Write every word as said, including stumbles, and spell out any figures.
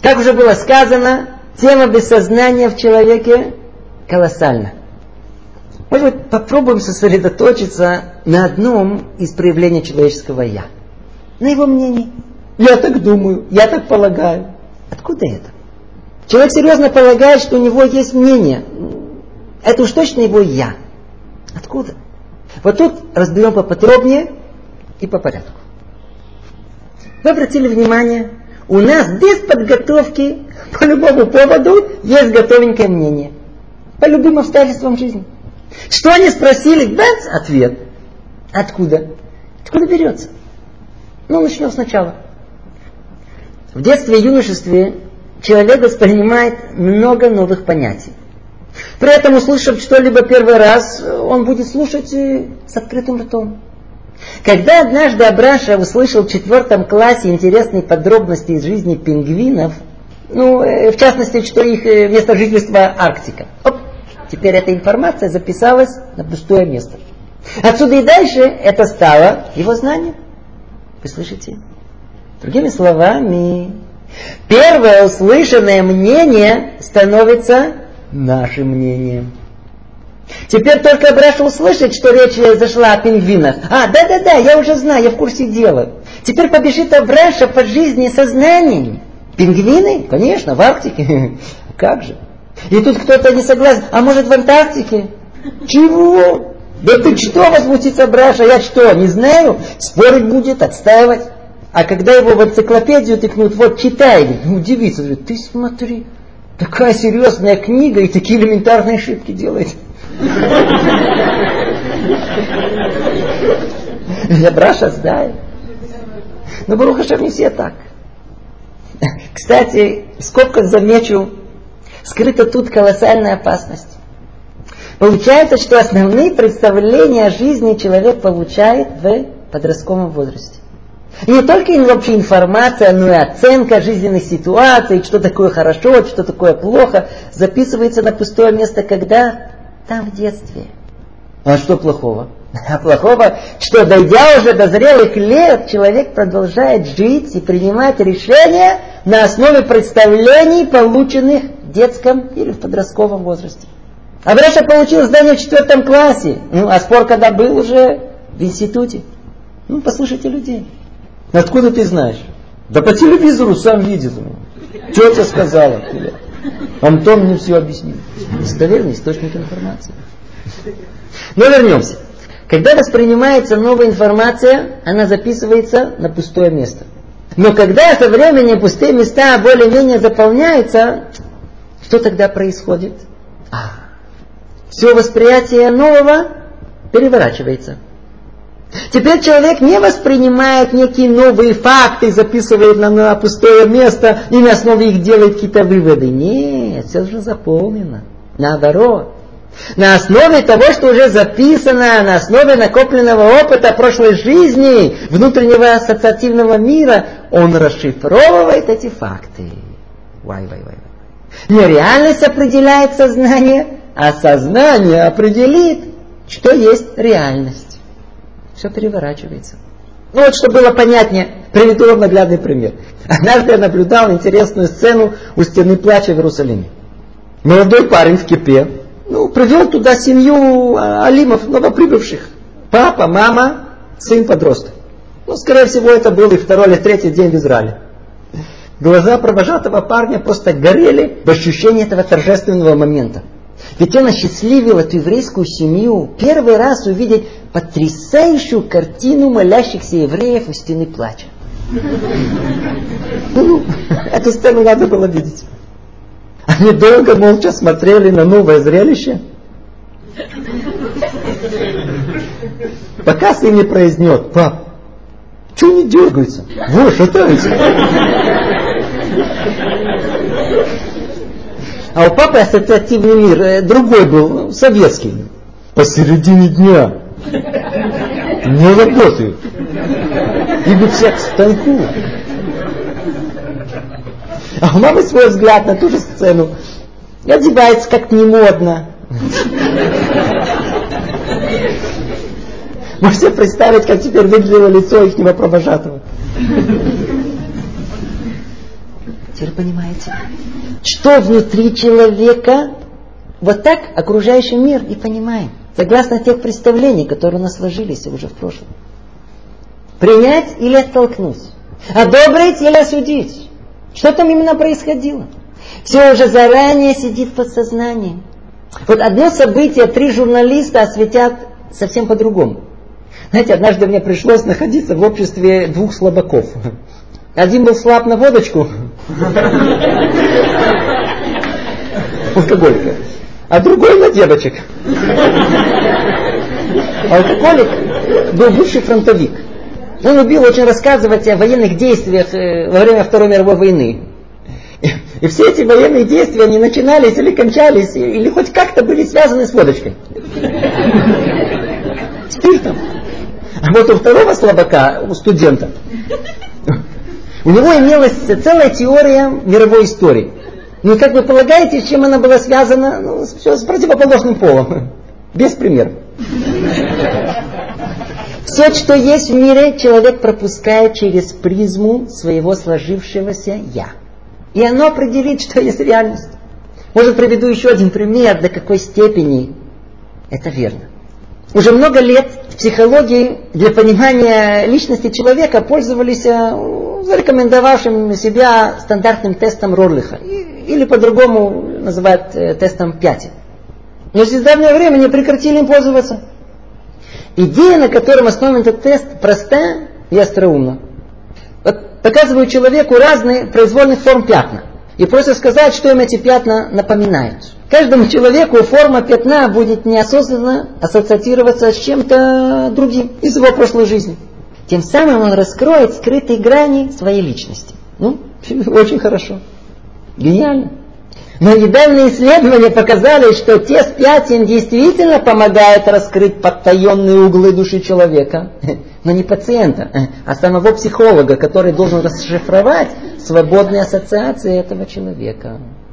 Как уже было сказано, тема бессознания в человеке колоссальна. Может быть, попробуем сосредоточиться на одном из проявлений человеческого «я». На его мнении. Я так думаю, я так полагаю. Откуда это? Человек серьезно полагает, что у него есть мнение. Это уж точно его «я». Откуда? Вот тут разберем поподробнее и по порядку. Вы обратили внимание, у нас без подготовки по любому поводу есть готовенькое мнение. По любым обстоятельствам жизни. Что они спросили? Бац, ответ. Откуда? Откуда берется? Ну, начнем сначала. В детстве и юношестве человек воспринимает много новых понятий. При этом, услышав что-либо первый раз, он будет слушать с открытым ртом. Когда однажды Абраша услышал в четвертом классе интересные подробности из жизни пингвинов, ну, в частности, что их место жительства Арктика. Оп, теперь эта информация записалась на пустое место. Отсюда и дальше это стало его знанием. Вы слышите? Другими словами, первое услышанное мнение становится нашим мнением. Теперь только Абраша услышит, что речь зашла о пингвинах. А, да-да-да, я уже знаю, я в курсе дела. Теперь побежит Абраша по жизни сознанием. Пингвины? Конечно, в Арктике. Как же? И тут кто-то не согласен. А может в Антарктике? Чего? Да ты что, возмутится Абраша? Я что, не знаю? Спорить будет, отстаивать. А когда его в энциклопедию тыкнут, вот читай, удивится, говорит, ты смотри, такая серьезная книга и такие элементарные ошибки делает. Абраша знает. Но Барух Ашем не все так. Кстати, в скобках замечу, скрыта тут колоссальная опасность. Получается, что основные представления о жизни человек получает в подростковом возрасте. И не только вообще информация, но и оценка жизненных ситуаций, что такое хорошо, что такое плохо, записывается на пустое место, когда? Там, в детстве. А что плохого? А плохого, что дойдя уже до зрелых лет, человек продолжает жить и принимать решения на основе представлений, полученных в детском или в подростковом возрасте. Абраша получил знания в четвертом классе, ну, а спор когда был уже в институте. Ну, послушайте людей. Откуда ты знаешь? Да по телевизору сам видел. Тетя сказала. Антон мне все объяснил. Достоверный источник информации. Но вернемся. Когда воспринимается новая информация, она записывается на пустое место. Но когда со временем пустые места более-менее заполняются, что тогда происходит? А, все восприятие нового переворачивается. Теперь человек не воспринимает некие новые факты, записывает на, на пустое место и на основе их делает какие-то выводы. Нет, все уже заполнено. Наоборот. На основе того, что уже записано, на основе накопленного опыта прошлой жизни, внутреннего ассоциативного мира, он расшифровывает эти факты. Вай, вай, вай. Не реальность определяет сознание, а сознание определит, что есть реальность. Все переворачивается. Ну вот, чтобы было понятнее, приведу вам наглядный пример. Однажды я наблюдал интересную сцену у стены плача в Иерусалиме. Молодой парень в кипе, ну, привел туда семью алимов, новоприбывших. Папа, мама, сын-подросток. Ну, скорее всего, это был их второй или третий день в Израиле. Глаза провожатого парня просто горели в ощущении этого торжественного момента. Ведь он осчастливил эту еврейскую семью первый раз увидеть потрясающую картину молящихся евреев у стены плача. Ну, эту сцену надо было видеть. Они долго молча смотрели на новое зрелище, пока сын не произнес: пап, чего не дергаются? Вот, шатаются. А у папы ассоциативный мир другой был, советский. Посередине дня не работают. Идут все к станку. А у мамы свой взгляд на ту же сцену. И одевается как-то не модно. Можете представить, как теперь выглядело лицо ихнего провожатого. Теперь понимаете, что внутри человека, вот так окружающий мир и понимаем. Согласно тех представлений, которые у нас сложились уже в прошлом. Принять или оттолкнуть. Одобрить или осудить. Что там именно происходило? Все уже заранее сидит в подсознании. Вот одно событие три журналиста осветят совсем по-другому. Знаете, однажды мне пришлось находиться в обществе двух слабаков. Один был слаб на водочку, алкоголика, а другой на девочек. Алкоголик был бывший фронтовик. Он любил очень рассказывать о военных действиях во время Второй мировой войны. И все эти военные действия, они начинались или кончались, или хоть как-то были связаны с водочкой. Спиртом. А вот у второго слабака, у студента, у него имелась целая теория мировой истории. Ну, как вы полагаете, с чем она была связана? Ну, все с противоположным полом. Без примеров. Все, что есть в мире, человек пропускает через призму своего сложившегося «я». И оно определит, что есть реальность. Может, приведу еще один пример, до какой степени это верно. Уже много лет в психологии для понимания личности человека пользовались зарекомендовавшим себя стандартным тестом Рорлиха. Или по-другому называют тестом Пяти. Но с недавнего времени прекратили им пользоваться. Идея, на которой основан этот тест, простая и остроумна. Вот показываю человеку разные произвольных форм пятна. И просят сказать, что им эти пятна напоминают. Каждому человеку форма пятна будет неосознанно ассоциироваться с чем-то другим из его прошлой жизни. Тем самым он раскроет скрытые грани своей личности. Ну, очень хорошо. Гениально. Но недавние исследования показали, что тест пятен действительно помогает раскрыть подтаенные углы души человека. Но не пациента, а самого психолога, который должен расшифровать свободные ассоциации этого человека.